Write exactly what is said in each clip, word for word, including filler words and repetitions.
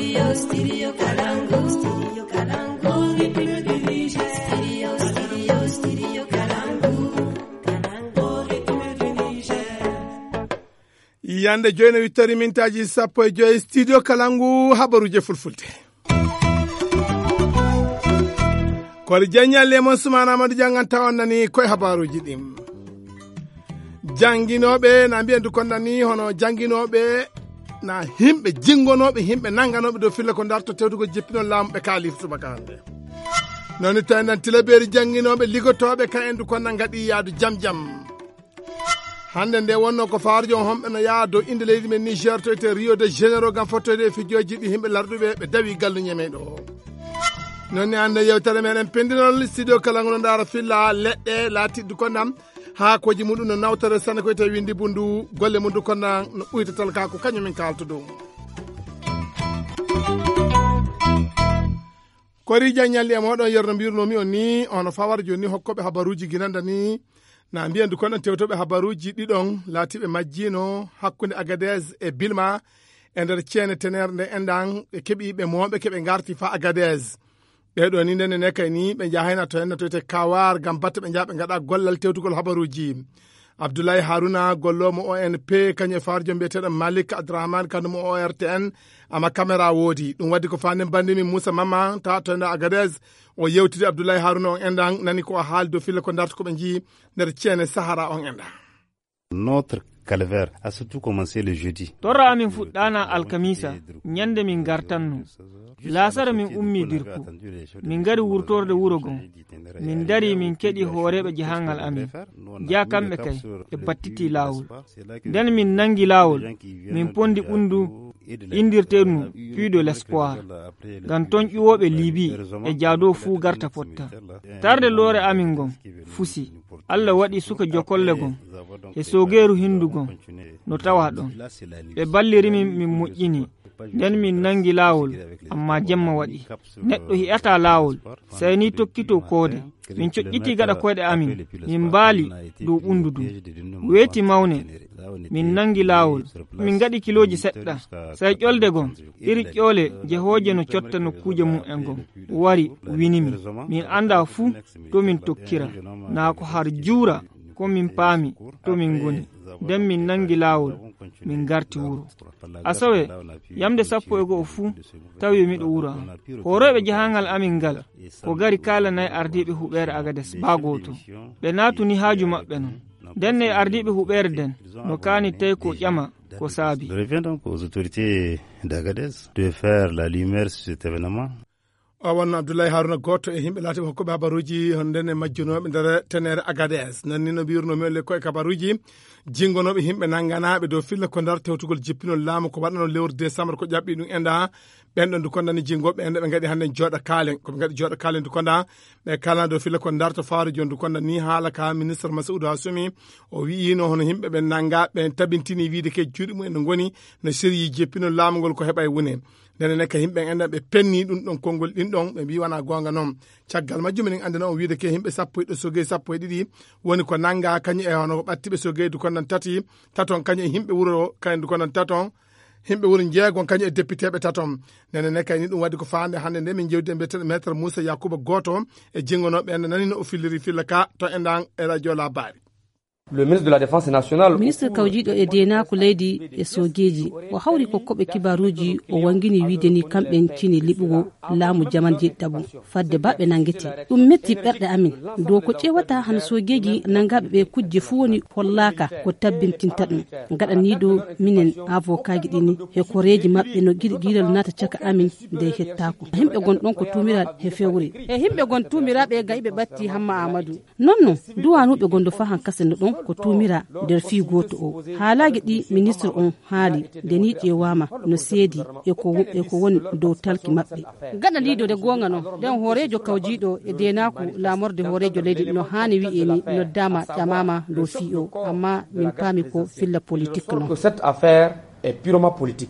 Studio, studio Kalangu. Studio Kalangu. Rhythm of the Niger. Studio, studio, studio Kalangu. Kalangu, rhythm of the Niger. Yande joyne wittari mintaji sappo e joyi studio Kalangu habaruje fulfulde. Kori janyalle mon sumana Amadou janganta on nani koy habaruji dim. Janginoɓe na mbiyandu kon nani hono janginoɓe na himɓe jingonoɓe himɓe nanganoɓe dow filla ko darto tewtugo jeppinol laamu ɓe kaali subaka hande noni tawi nan tilaɓeeri janginoɓe ligotoɓe ka endu kon nan gaɗi yaadu jam jam hande nde wonno ko faarjo homɓe no yaa dow inde leydi men Niger to ete Rio de Janeiro gam fottoyde e fijoji ɗi himɓe larɗuɓe ɓe dawi galluñe meɗo nonni hande yewtere meɗen pendinol studio Kalangu no ndaara filla leɗɗe laatiɗɗu konnam ha koji muɗum no nawtare sane ko tawi windi bundu golle mum du konna no ɓuytatal ka ko kañum min kalto ɗum kori jañalli e moɗon yerno mbirnomi on ni ono fawar joni hokkoɓe habaruji guinanda ni na mbiyandu kono tewtoɓe habaruji ɗiɗon laatiɓe majjino hakkude Agadez e Bilma e nder ceene tenere nde endan ɓe keeɓi ɓe moɓe keɓe garti fa Agadez ɓeɗo ni ndene ne kay ni ɓe jahayna to henna to ete Kawar gam batte ɓe jaaɓe gaɗa gollal tewtugol habaruji Abdoulaye Haruna gollomo O N P kañum e farjo mbiyeteɗo Malik Abdourahmane kandumo O R T N ama caméra woodi ɗum waddi ko fanen bandimi Moussa Mama ta to henna Agadez o yewtidi Abdoulaye Haruna on endan nani ko haali dow fille ko darta koɓe jii nder ceene Sahara on enda notre calvaire a surtout commencé le jeudi. Torra amin fuɗɗana alkamisa ñande min gartanno lasara min ummi dirku min gari wurtorde wuro gon min dari min keɗi hooreɓe jahangal amin ja kamɓe kay e battiti lawol nden min nangi lawol min pondi ɓundu indirtennu puits de l'espoir gam ton ƴuwoɓe libi e jaado fuu garta fotta tarde loore amin gon fusi Allah waɗi suka jokolle gon e sogeeru hindu gon no tawa ɗon ɓe ballirimin min moƴƴini nden min nangi laawol amma jemma waɗi neɗɗo hi'ata laawol sey ni tokkito koode min coƴƴiti gaɗa koyɗe amin min mbaali dow ɓundu du weeti mawne min nangi laawol min gaɗi kiloji seɗɗa sey ƴolde gon iri ƴoole jehooje no cotta nokkuje mum en gon wari winimi min anda fuu to min tokkira naa ko har juura ko min paami to min goni nden min nangi laawol min garti wuro asawe yamde sappo e go'o fuu tawi miɗo wuro am horoɓe jahangal amin ngal ko gari kalanayi ardiɓe huɓere Agadez baagoto ɓe naatuni haaju maɓɓe non nden e ardiɓe huɓere den no kaani tawi ko ƴama ko saabi. Je reviens donc aux autorités d'Agadez de faire la lumière sur cet événement. o wonno Abdoulaye Haruna goto e himɓe laatiɓe hokkuɓe habaruji hon nden e majjunoɓe nder tenere Agadez nanni no mbirnomi ole koye habaruji jingonoɓe himɓe nangganaɓe dow filla ko ndar tewtugol jippinol laamu ko waɗano lewru décembre ko ƴaɓɓi ɗum enda ɓenɗon du kondani jingoɓe ende ɓe gaɗi hannde jooɗa kaalen koɓe gaɗi jooɗa kaalen du konda ɓe kalana dow filla ko darto faaro joni du konda ni haala ka ministre Massoudou Hassoumi o wiino hono himɓe ɓe nangga ɓe tabintini wiide ke juuɗe mum ene goni no sériyi jeppinol laamu ngol ko heɓa e wone ndenen ka himɓe enda ɓe penni ɗum ɗon konngol ɗin ɗon ɓe mbi wona gonga noon caggal majjum en andina on wiide ke himɓe sappo e ɗo sogey sappo e ɗiɗi woni ko nangga kañum e hono ɓattiɓe sogey du kondan tati taton kañum e himɓe wuuro kañum du kondan taton himɓe wuro jeegon kañum e députéɓe taton nene kayni ɗum waddi ko fande hannde nde min jewdi e mbiyeteɗo maître Moussa Yakuba goto e jingonoɓe ende nani no o filliri filla ka to endan e radio Labari. Le ministre de la Défense nationale ministre kawjiɗo e dena ko leydi e sogeji o hawri ko koɓe kibaruji o wangini wiide ni kamɓe cini liɓugo laamu jaman jeɗɗabu fadde baɓe nangeti ɗum metti ɓerɗe amin dow ko ƴewata han sogeji nangaɓe ɓe kujje fuu woni hollaka ko tabbintinta ɗum gaɗaniɗo minen avocat ji ɗini e koreji mabɓe no giɗi giɗal nata caka amin nde hettako himɓe gon ɗon ko tumiraɗe he fewre e himɓe gon tumiraɓe gayiɓe batti Hamma Amadou nonno duwanuɓe gondo fa han kasendo ɗon ko tumira nder fi goto o haalaji ɗi ministre on haali nde ni ƴewama no seedi e ko e ko woni dow talki maɓɓe gaɗa lidode gonga noon nden hoorejo kawjiɗo e denako lamorde hoorejo leydi no hani wi'eni noddama ƴamama dow fi o amma min paami ko filla politique noon cette affaire est purement politique.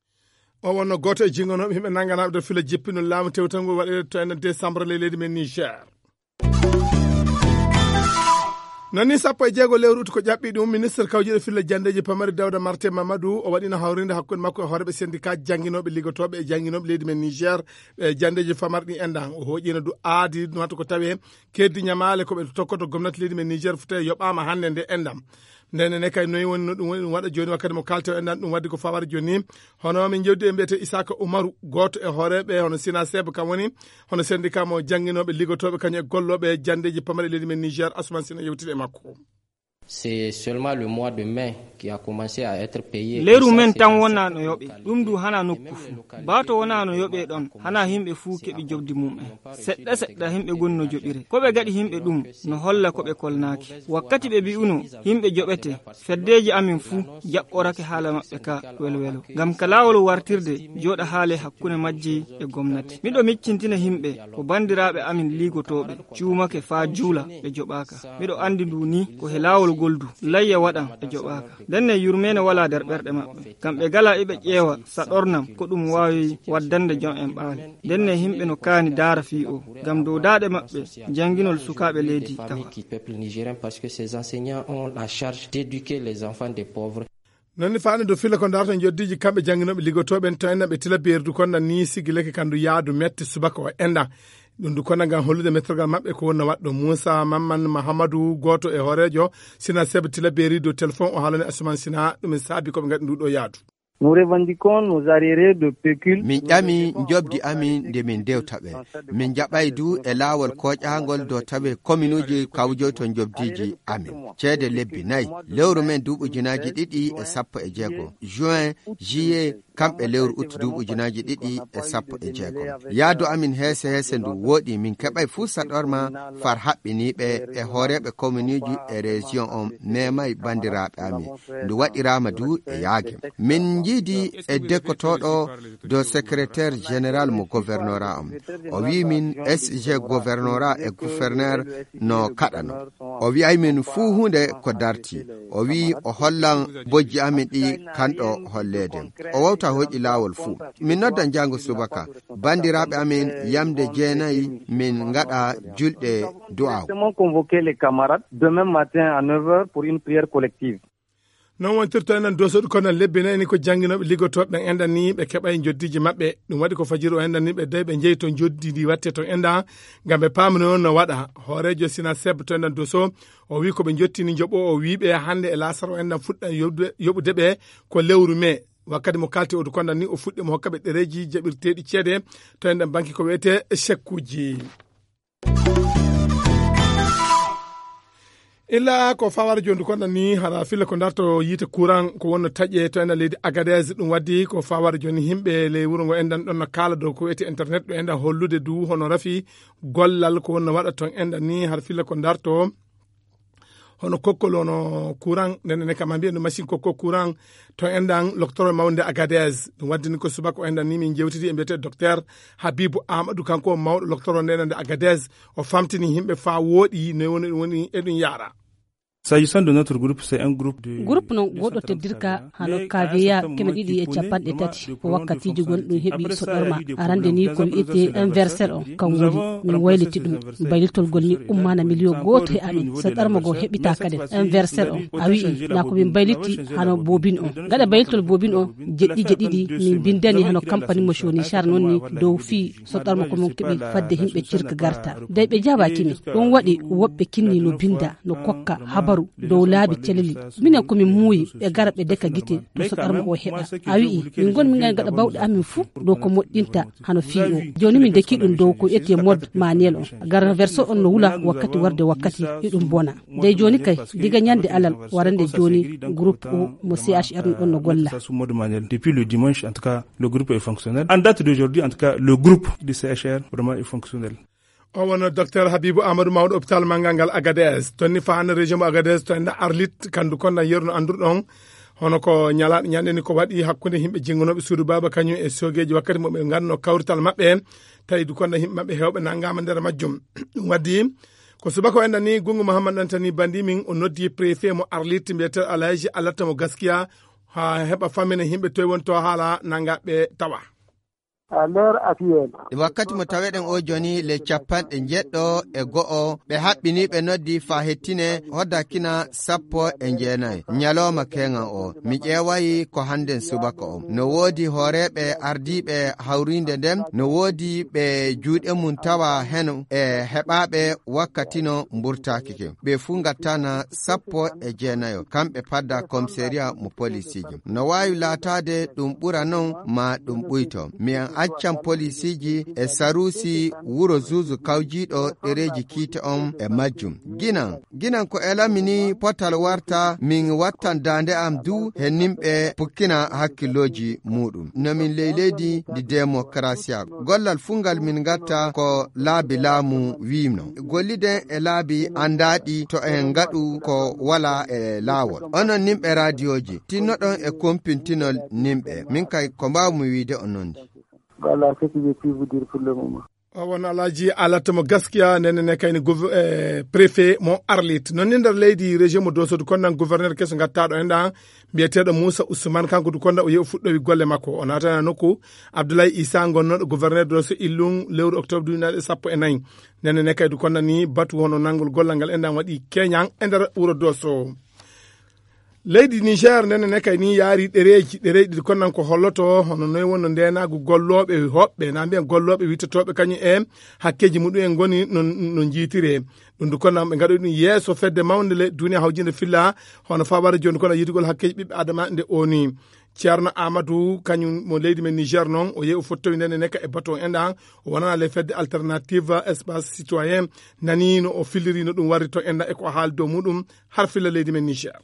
o wonno goto e jingonoɓe himɓe nangganaɓe dow filla jeppinol laamu tewtangol waɗe to enen décembre le leydi men Niger. nani sappo e jeego lewru utu ko ƴaɓɓi ɗum ministre kawjeɗe filla jandeji pamari Dawda Marté Mamadou o waɗino hawrinde hakkude makko e hooreɓe syndicat jangguinoɓe liggotoɓe e jangguinoɓe leydi men Niger e jandeji famarɗi endan o hoƴino du aadi ɗum hatta ko tawi keddi ñamale koɓe tokkoto gomnati leydi men Niger fo tawi yoɓama hande nde endam ndene kay noyi woni no ɗum woni ɗum waɗa joni wakkati mo kalte o endan ɗum waddi ko fawara joni hono min jewdi e mbiyete Isaka Oumarou goto e hooreɓe hono Sina Seb kam woni hono syndicat mo jangguinoɓe liggotoɓe kañum e golloɓe jandeji pamari leydi men Niger Asman Sina yewtide e makko. C'est seulement le mois de mai qui a commencé à être payé. Leru men tan wona no yoɓe ɗum du hana nokku fu bato wona no yoɓe ɗon hana himɓe fu keɓi jobdi mum en seɗɗa seɗɗa himɓe goni no joɓire koɓe gaɗi himɓe ɗum no holla koɓe kolnaki wakkati ɓe mbi'uno himɓe joɓete feddeji amin fu jaɓɓorake haala maɓɓe ka welwelo ngam ka lawol wartirde joɗa haale hakkunde majji e gomnati miɗo miccintina himɓe ko bandiraɓe amin ligotoɓe cuumake fa juula ɓe joɓaka miɗo andi ndu ni ko he lawol goldu layya waɗan e joɓaka denne yurmene wala nder ɓerɗe maɓɓe kamɓe gala eɓe ƴeewa saɗornam ko ɗum wawi waddande jon en ɓaali denne himɓe no kaani daara fi o ngam dow daaɗe maɓɓe janginol sukaɓe leydi tawa nonni faani do fila ko darto joddiji kamɓe jangginoɓe liggotoɓen to enna ɓe tila beerdu konna ni sigi leke kandu yaadu metti subaka o enɗa ɗum du konna ngam hollude mettogal maɓɓe ko wonno waɗɗo Moussa Mamman Mahamadou goto e horejo Sina Seb tila beeri dow téléphone o haalani Asuman Sina ɗum saabi koɓe gaɗi nduɗo yaadu. Nous revendiquons nos arriérés de pécule. Min ƴami jobdi amin nde min dewtaɓe min jaɓay du e laawol koƴagol dow tawe commune uji kawjoyto jobdiji amin ceede lebbi nayyi lewru men duuɓi ujunaji ɗiɗi e sappo e jeegom juin juillet kamɓe lewru août duuɓi ujunaji ɗiɗi e sappo e jeegom yaadu amin heese heese ndu wooɗi min keɓay fuu saɗorma far haɓɓiniɓe e hooreɓe commune uji e région on memay bandiraɓe amin ndu waɗirama du e yaage min jiidi e dekkotoɗo do secrétaire général mo gouvernorat am o wi min S G gouvernorat e gouverneur no kaɗano o wi'ay min fuu hunde ko darti o wi o hollan bojji amin ɗi kanɗo hollede o wawta hoƴi laawol fuu min nodda jango subaka bandiraɓe amin yamde jeenayi min gaɗa julɗe du'aw convoquer les camarades demain matin à neuf heures pour une prière collective. non wontirto enen dosoɗo kono lebbi nayni ko jangginoɓe liggotoɓe ɓen endan ni ɓe keɓay joddiji maɓɓe ɗum waɗi ko fajiri o endan ni ɓe dawi ɓe jeeyi to joddi ndi watte to enda ngam ɓe pamni on no waɗa hoorejo Sina Seb to endan doso o wi koɓe jottini joɓo o wiɓe hande e lasar o endan fuɗɗa yoɓude ɓe ko lewru mai wakkati mo kalti odu kondan ni o fuɗɗi mo hokkaɓe ɗereji jaɓirteɗi ceede to endan banki ko wiyete chekuji. illa ko fawara jondu konɗa ni hara filla ko darto yite courant ko wonno taƴe to enɗan leydi Agadez ɗum waddi ko fawara joni himɓe ley wuuro ngo enɗan ɗon no kala dow ko wiyete internet ɗo enɗan hollude du hono rafi gollal ko wonno waɗa ton enɗan ni hara filla ko darto hono kokkol ono courant nene kam mbiyen no machine kokko courant to endan docteur mawde Agadez ɗum waddini ko subaka o endan ni min jewtidi e mbiyete docteur Habibou Amadou kanko mawɗo docteur o ndenande Agadez o famtini himɓe fa wooɗi no woni woni e ɗum yaara. S'agissant de notre groupe, c'est un groupe de... Groupe non goɗɗo teddirka hano kaveya keme ɗiɗi e capanɗe tati ko wakkatiji gonɗum heeɓi soɗorma arande ni ko wi'ete inversel o kam woni min wayliti ɗum baylitolgol ni ummana million goto e amin soɗorma go heɓita kadi inversel o a wi'i na ko min bayliti hano bobine o gaɗa baylitol bobine o jeɗɗije ɗiɗi min bindani hano campagne mo shoni char noon ni dow fi soɗorma ko min keeɓi fadde himɓe cirka garta dey ɓe jabakimi ɗum waɗi woɓɓe kinni no binda no kokka habar dow laabi celeli minen komin muuyi ɓe gara ɓe deka guite to soɗarma o heɓa a wi'i min gon min gani gaɗa bawɗe amin fuu dow ko moƴƴinta hano fii o joni min dekki ɗum dow ko ƴetti mode manuel o gara verso on no wula wakkati warde wakkati iɗum bona dey joni kay diga ñande alal warande joni groupe o mo C H R ɗon no golla depuis le dimanche en tout cas le groupe est fonctionnel en date d'aujourd'hui en tout cas le groupe du C H R vraiment est fonctionnel. o wono docteur Habibou Amadou mawɗo hôpital mangal ngal Agadez tonni fahano région mo Agadez to enda Arlit kandu konda yerno andurɗon hono ko ñalaɗo ñandeni ko waɗi hakkude himɓe jinggonoɓe suudu baba kañum e sogueji wakkati moɓe ganduno kawrital maɓɓe tawi du konda himɓe maɓɓe hewɓe naggama nder majjum ɗum waddi ko subaka o enɗan ni Gungu Mouhamadou Antani bandi min o noddi préfet mo Arlit mbiyete Alaji Alatta mo gaskiya ha heɓa famine himɓe toy won to haala naggaɓe tawa. à l'heure actuelle. Wakkati mo taweɗen o joni le capanɗe jeɗɗo e go'o ɓe haɓɓini ɓe noddi fa hettine hoddakina sappo e jeenayi ñalawma keŋan o mi ƴeewayi ko hannden subaka o no woodi hooreɓe ardiɓe hawrinde nden no woodi ɓe juuɗe mum tawa hen e heɓaɓe wakkatino mburtaki ke ɓe fuu gattana sappo e jeenayo kamɓe padda commissariat mo polisiji no wawi laatade ɗum ɓura non ma ɗum ɓuyto miyan accan polisiji e sarusi wuro zuzu kawjiɗo ɗereji kiite on e majjum ginan ginan ko elamini potal warta min wattan dande am du he nimɓe pukkina hakkilloji muɗum nomin ley leydi di démocratia gollal fungal min gatta ko laabi laamu wimno golliden e laabi andaɗi to en gaɗu ko wala e laawol onon nimɓe radioji tinnoɗon e kompintinol nimɓe min kay ko mbawmi wiide o nondi. Voilà ce que je puis vous dire pour le moment. won alaji alatamo gaskiya nene kayni eh, préfet mo Arlit non ni nder leydi région mo Dosso du konnan gouverneur keso gattaɗo en ɗan biyeteɗo Moussa Ousmane kanko du konda o yew fuɗɗowi golle makko o natana nokku Abdoulaye Issa gonnoɗo gouverneur Dosso illum lewru octobre duuɓi sappo e nayyi nene kay du konna ni batu hono nangol gollal ngal en ɗan waɗi keñan e nder wuro Dosso. Leydi Niger nene ne kay ni yaari ɗereji ɗereji ɗi konnan ko holloto hono noy wonno ndenagu golloɓe hoɓɓe na mbiyan golloɓe wittotoɓe kañum e hakkeji muɗum goni no, no jiitire ɗum du konnan ɓe gaɗo ɗum yeeso fedde mawde le duniya hawjinde filla hono fawara joni kono yidigol hakkeji ɓiɓɓe adama nde oni ceerno amadou kañum mo leydi men Niger noon o yehi o fottowi ndene nekka e baton enɗan o wonana le fedde alternative espace citoyen nani no o filliri no ɗum warri to enɗan e ko haali dow muɗum har filla leydi men Niger.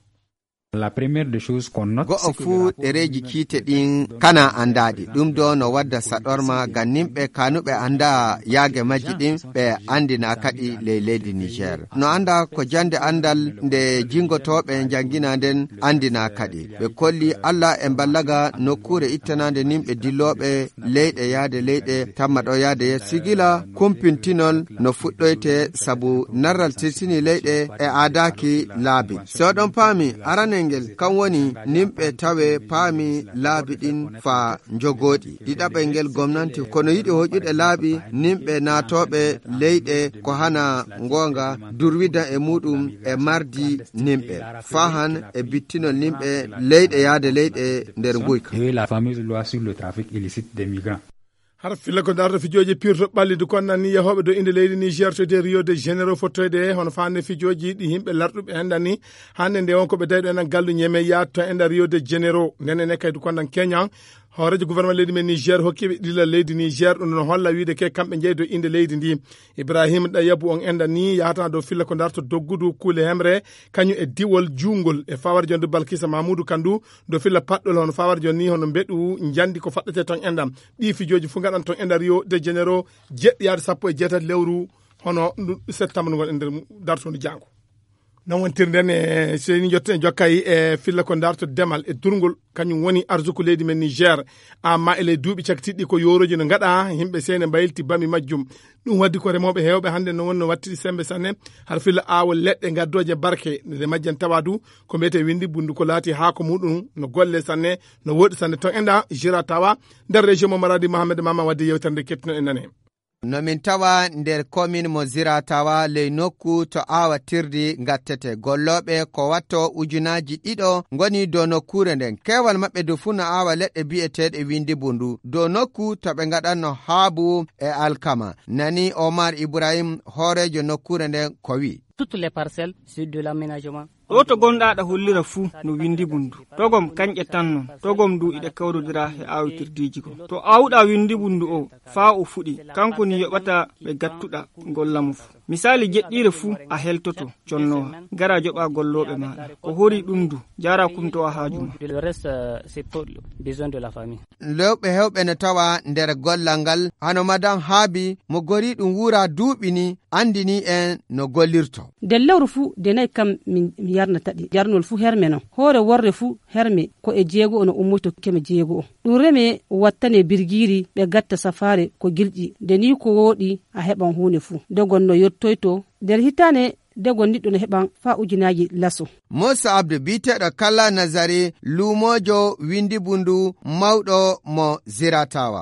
La première des choses qu'on note go'o fuu ɗereji kiite ɗin kana andaɗi ɗum do no wadda saɗorma ngam nimɓe kanuɓe anda yaage majji ɗin ɓe andina kadi ley leydi Niger no anda ko jande andal nde jingotoɓe jangina nden andina kadi ɓe kolli Allah e ballaga nokkure ittanande nimɓe dilloɓe leyɗe yaade leyɗe tamma ɗo yaade sigila kumpintinol no fuɗɗoyte sabu narral tirsini leyɗe e adaki laabi so ɗon paami arane ngel kan woni nimɓe tawe paami laabi ɗin fa jogoɗi ɗiɗaɓel ngel gomnanti kono yiɗi hoƴuɗe laabi nimɓe naatoɓe leyɗe ko hana ngonga durwida e muɗum e mardi nimɓe fahan e bittinol nimɓe leyɗe yaade leyɗe nder guyka la fameuse loi sur le trafic illicite des migrants. har filla ko darto fijoji pirto ɓallidu konnan ni yahoɓe do inde leydi Niger to de Rio de Janeiro fottoyde hono fande fijoji ɗi himɓe larɗuɓe hendan ni hande nde wonko ɓe dayɗo enen gallu ñeme yatto enda Rio de Janeiro nene kaydu konnan Kenya horejo gouvernement leydi men Niger hokkiɓe ɗilla leydi Niger ɗum no holla wiide ke kamɓe jeeyi do inde leydi ndi Ibrahima Dayabu on enda ni yahata do filla ko darto doggudu kuule hemre kañum e diwol jungol e fawar jonde Balkisa Mamoudou Kandou do filla paɗɗol hono fawar joni hono beɗu jandi ko faɗɗete ton endam ɗi fijoji fu gaɗan ton enda Rio de Janeiro jeɗɗi yaade sappo e jeetati lewru hono septembre ngon e nder darto ndu jango non wontirde nden e seni jotte jokkay e filla ko darto demal e durgol kañum woni arsuku leydi men Niger amma ele duuɓi caktiɗɗi ko yoroji no gaɗa yimɓe sene mbaylti bami majjum ɗum waddi ko remoɓe hewɓe hande no wonno wattiɗi sembe sanne har filla awol leɗɗe gaddoje barke nde majjan tawadu ko mbiyete windi bundu ko laati haako muɗum no golle sanne no woɗi sanne ton enda jira tawa nder région mo Maradi Mohamed Mama wadde yewtere nde kettino en nane no min tawa nder commune mo Zira tawa ley nokku to awatirdi gattete golloɓe ko watto ujunaji ɗiɗo goni dow nokkure nden kewal maɓɓe do fuu no awa leɗɗe bi'eteɗe windi bundu dow nokku to ɓe gaɗanno haabu e alkama nani Omar Ibrahim horejo nokkure nden ko wi toutes les parcelles sur de l'aménagement. ɗo to gonɗa ɗa hollira fuu no windi bundu togom kanƴe tan non togom du iɗe kawrodira e awitirtiji ko to awɗa windi bundu o faa o fuɗi kanko ni yoɓata ɓe gattuɗa gollamu fu misali jeɗɗire fuu a heltoto jonnowa gara joɓa golloɓe maɗa ko hori ɗum du jara kumtowa haajuma Le reste c'est pour besoin de la famille. lewɓe hewɓe ne tawa nder gollal ngal hano madam haabi mo gori ɗum wura duuɓini andini en no gollirto nder lewru fuu denayi kam min yarnataɗi jarnol fuu herme non hoore worre fuu herme ko e jeego o no ummoto keme jeego o ɗum reme wattane birgiri ɓe gatta safare ko gilƴi nde ni ko wooɗi a heɓan hunde fuu dogon no yettoyto nder hitane degon niɗɗo no heɓan fa ujunaji laso Musa Abdou biteɗo Kalla Nazari lumojo windi bundu mawɗo mo Zira tawa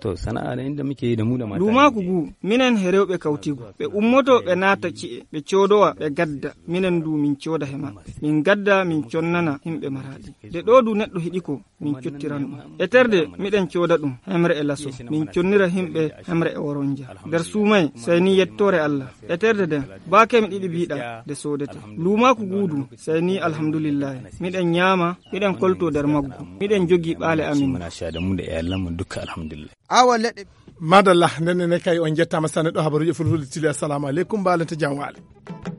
to sana'a inda muke da mu da mata lumaku gu minen he rewɓe kawtigu ɓe ummoto ɓe naata ci'e ɓe codowa ɓe gadda minen du min coda he maɓɓe min gadda min connana himɓe maraɗi de ɗo du neɗɗo hiɗi ko min cottiran ɗum e terde miɗen coda ɗum hemre e laso min connira himɓe hemre e woronja nder suumay sey ni yettore Allah e terde den bakemi ɗiɗi biiɗa de sodete lumaku gudu sey ni alhamdulillahi miɗen ñaama miɗen kolto nder maggu miɗen jogi ɓaale amin awa leɗɗe madalla ndenne ne kay on jettama sanne ɗo habaruji fulfulde tili assalamu aleykum mbalente jam waale